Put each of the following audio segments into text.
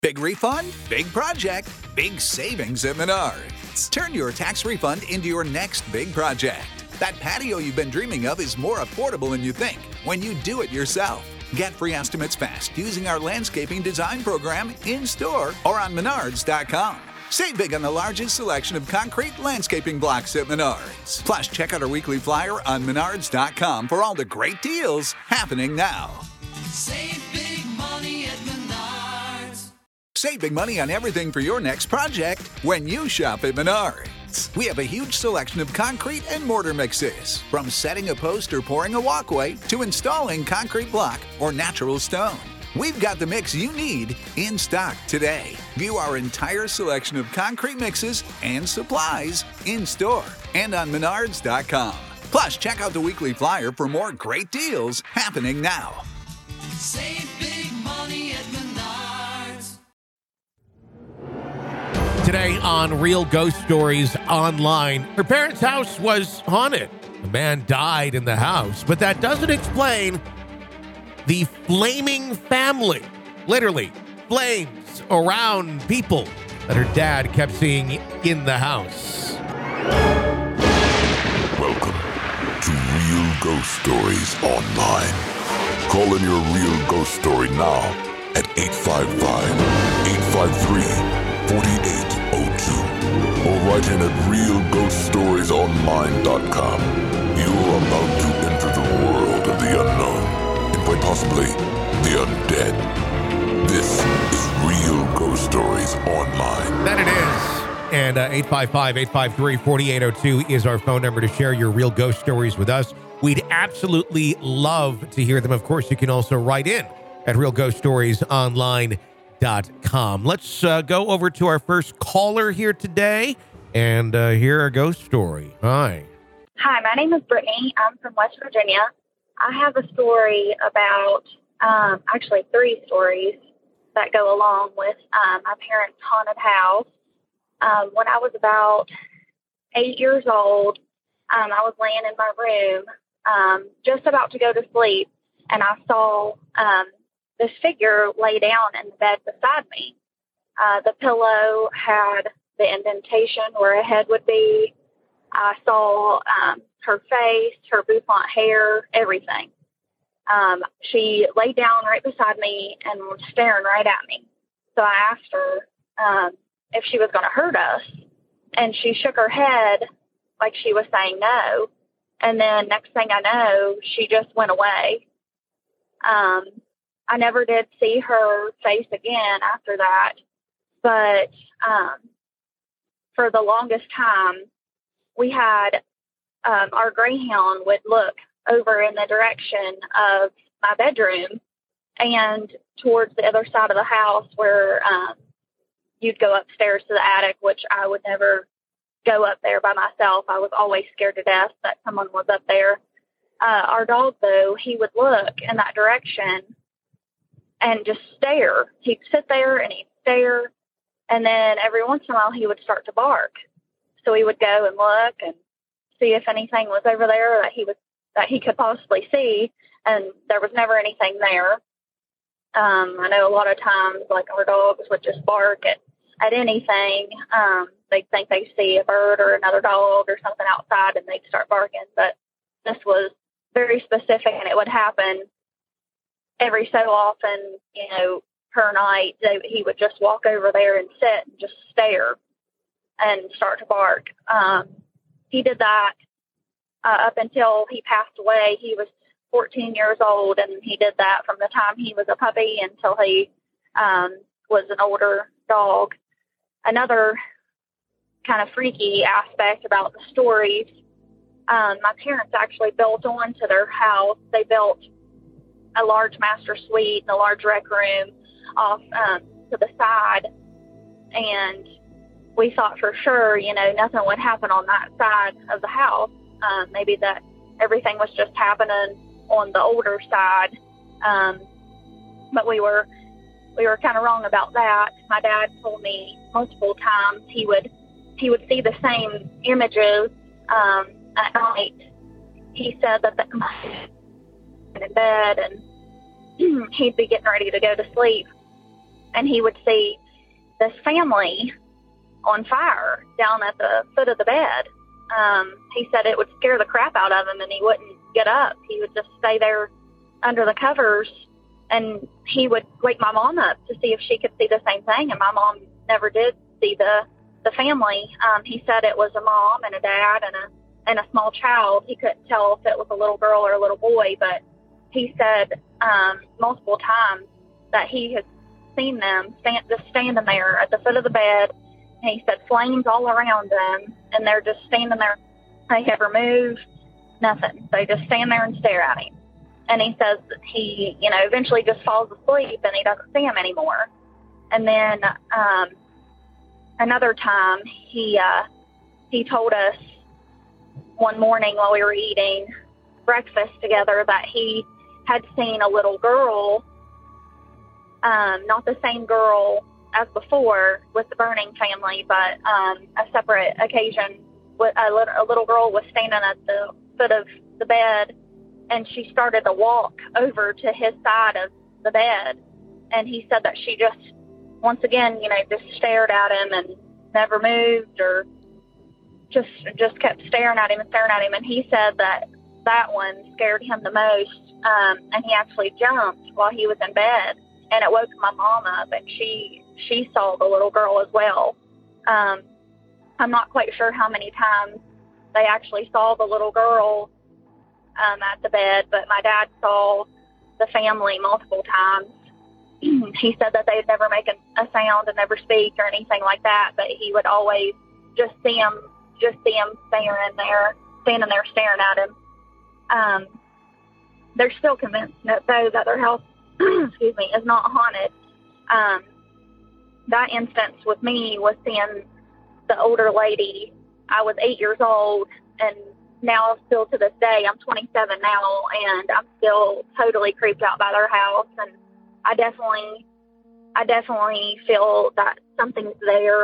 Big refund, big project, big savings at Menards. Turn your tax refund into your next big project. That patio you've been dreaming of is more affordable than you think when you do it yourself. Get free estimates fast using our landscaping design program in-store or on Menards.com. Save big on the largest selection of concrete landscaping blocks at Menards. Plus, check out our weekly flyer on Menards.com for all the great deals happening now. Save big money at Menards. Save big money on everything for your next project when you shop at Menards. We have a huge selection of concrete and mortar mixes, from setting a post or pouring a walkway to installing concrete block or natural stone. We've got the mix you need in stock today. View our entire selection of concrete mixes and supplies in store and on Menards.com. Plus, check out the weekly flyer for more great deals happening now. Save big money at Menards. Today on Real Ghost Stories Online, her parents' house was haunted. A man died in the house, but that doesn't explain the flaming family. Literally, flames around people that her dad kept seeing in the house. Welcome to Real Ghost Stories Online. Call in your real ghost story now at 855-853-4802 or write in at realghoststoriesonline.com. You're about to enter the world of the unknown and quite possibly the undead. This is Real Ghost Stories Online. That it is. And 855-853-4802 is our phone number to share your real ghost stories with us. We'd absolutely love to hear them. Of course, you can also write in at realghoststoriesonline.com. Let's go over to our first caller here today and hear a ghost story. Hi. Hi, my name is Brittany. I'm from West Virginia. I have a story about, actually 3 stories that go along with my parents' haunted house. When I was about 8 years old, I was laying in my room, just about to go to sleep, and I saw this figure lay down in the bed beside me. The pillow had the indentation where a head would be. I saw her face, her bouffant hair, everything. She laid down right beside me and was staring right at me. So I asked her if she was going to hurt us, and she shook her head like she was saying no. And then next thing I know, she just went away. I never did see her face again after that, but for the longest time, we had our greyhound would look over in the direction of my bedroom and towards the other side of the house where you'd go upstairs to the attic, which I would never go up there by myself. I was always scared to death that someone was up there. Our dog, though, he would look in that direction and just stare. He'd sit there and he'd stare, and then every once in a while he would start to bark. So we would go and look and see if anything was over there that he could possibly see, and there was never anything there. I know a lot of times, like, our dogs would just bark at anything. They'd think they see a bird or another dog or something outside, and they'd start barking. But this was very specific, and it would happen every so often, per night. He would just walk over there and sit and just stare and start to bark. He did that up until he passed away. He was 14 years old, and he did that from the time he was a puppy until he was an older dog. Another kind of freaky aspect about the stories, my parents actually built onto their house. They built a large master suite and a large rec room off to the side, and we thought for sure, nothing would happen on that side of the house. Maybe that everything was just happening on the older side. But we were kind of wrong about that. My dad told me multiple times he would see the same images at night. He said that in bed, and he'd be getting ready to go to sleep, and he would see this family on fire down at the foot of the bed. He said it would scare the crap out of him, and he wouldn't get up. He would just stay there under the covers, and he would wake my mom up to see if she could see the same thing, and my mom never did see the family. He said it was a mom and a dad and a small child. He couldn't tell if it was a little girl or a little boy, but he said multiple times that he had seen them just standing there at the foot of the bed. And he said flames all around them, and they're just standing there. They never move, nothing. They just stand there and stare at him. And he says he, eventually just falls asleep and he doesn't see him anymore. And then another time he told us one morning while we were eating breakfast together that he had seen a little girl, not the same girl as before with the burning family, but a separate occasion. A little girl was standing at the foot of the bed, and she started to walk over to his side of the bed. And he said that she just, once again, just stared at him and never moved, or just kept staring at him. And he said that one scared him the most, and he actually jumped while he was in bed, and it woke my mom up, and she saw the little girl as well. I'm not quite sure how many times they actually saw the little girl at the bed, but my dad saw the family multiple times. He said that they'd never make a sound and never speak or anything like that, but he would always just see them standing there staring at him. They're still convinced that their house excuse me, is not haunted. That instance with me was seeing the older lady. I was 8 years old, and now still to this day, I'm 27 now, and I'm still totally creeped out by their house. And I definitely feel that something's there.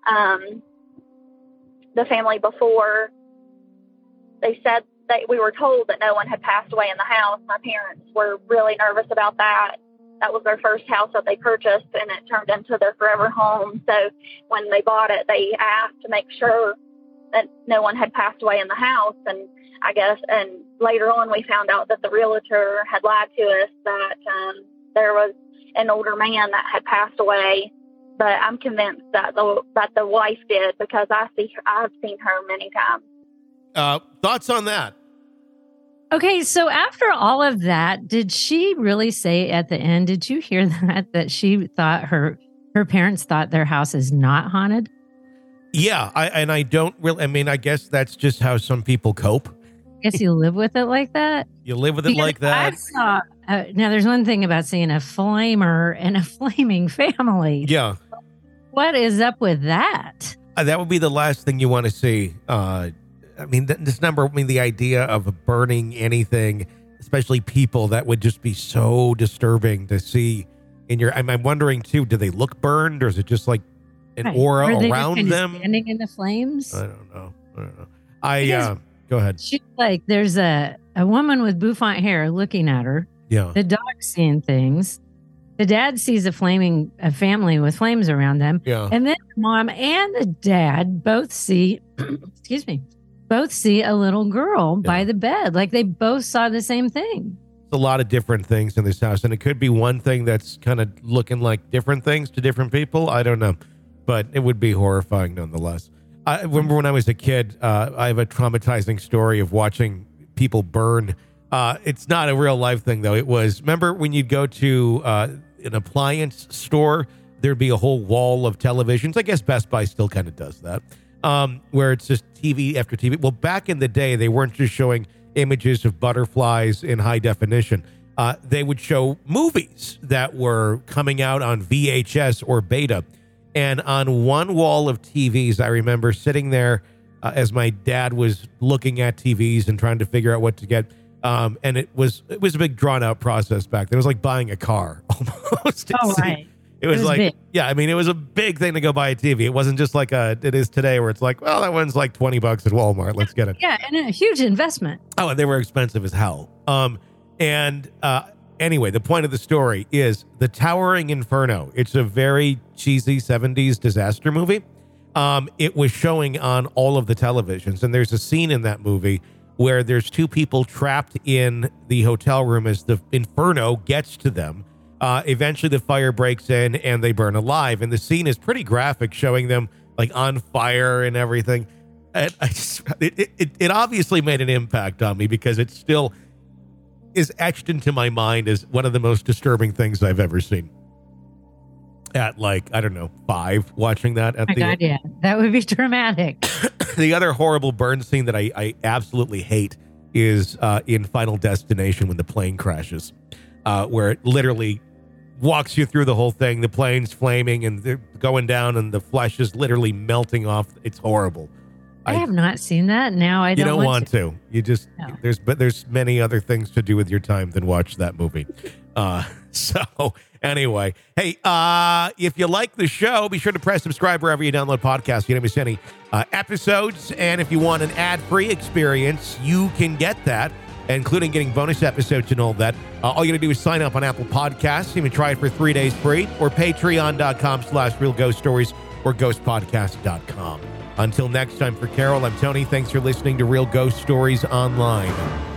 The family before, they said we were told that no one had passed away in the house. My parents were really nervous about that. That was their first house that they purchased, and it turned into their forever home. So when they bought it, they asked to make sure that no one had passed away in the house. And I guess, and later on we found out that the realtor had lied to us, that there was an older man that had passed away. But I'm convinced that the wife did, because I've seen her many times. Thoughts on that? Okay, so after all of that, did she really say at the end, did you hear that she thought her parents thought their house is not haunted? Yeah, I don't really, I guess that's just how some people cope. I guess you live with it like that? You live with it like that? I saw, now there's one thing about seeing a flamer and a flaming family. Yeah. What is up with that? That would be the last thing you want to see. The idea of burning anything, especially people, that would just be so disturbing to see in your. I'm wondering too, do they look burned, or is it just like an aura Are they around just them? Standing in the flames? I don't know. Go ahead. She's like, there's a woman with bouffant hair looking at her. Yeah. The dog's seeing things. The dad sees a family with flames around them. Yeah. And then mom and the dad both see, both see a little girl by the bed. Like they both saw the same thing. A lot of different things in this house, and it could be one thing that's kind of looking like different things to different people. I don't know, but it would be horrifying nonetheless. I remember when I was a kid, I have a traumatizing story of watching people burn. It's not a real life thing though. It was, remember when you'd go to an appliance store, there'd be a whole wall of televisions. I guess Best Buy still kind of does that. Where it's just TV after TV. Well, back in the day, they weren't just showing images of butterflies in high definition. They would show movies that were coming out on VHS or beta. And on one wall of TVs, I remember sitting there as my dad was looking at TVs and trying to figure out what to get. And it was a big drawn out process back then. It was like buying a car almost. Oh, right. It was like, big. Yeah, it was a big thing to go buy a TV. It wasn't just like it is today where it's like, well, that one's like $20 at Walmart. Let's get it. Yeah, and a huge investment. Oh, and they were expensive as hell. And Anyway, the point of the story is The Towering Inferno. It's a very cheesy 70s disaster movie. It was showing on all of the televisions, and there's a scene in that movie where there's two people trapped in the hotel room as the inferno gets to them. Eventually, the fire breaks in, and they burn alive. And the scene is pretty graphic, showing them like on fire and everything. And it obviously made an impact on me because it still is etched into my mind as one of the most disturbing things I've ever seen. At like, I don't know, 5, watching that. At God, yeah, that would be dramatic. The other horrible burn scene that I absolutely hate is in Final Destination when the plane crashes, where it literally walks you through the whole thing. The plane's flaming and they're going down and the flesh is literally melting off. It's horrible. I have not seen that. Now I don't. You don't want to. You just there's many other things to do with your time than watch that movie. So anyway, hey, if you like the show, be sure to press subscribe wherever you download podcasts. You don't miss any episodes. And if you want an ad-free experience, you can get that, including getting bonus episodes and all that. All you got to do is sign up on Apple Podcasts. You can try it for 3 days free, or patreon.com/realghoststories or ghostpodcast.com. Until next time, for Carol, I'm Tony. Thanks for listening to Real Ghost Stories Online.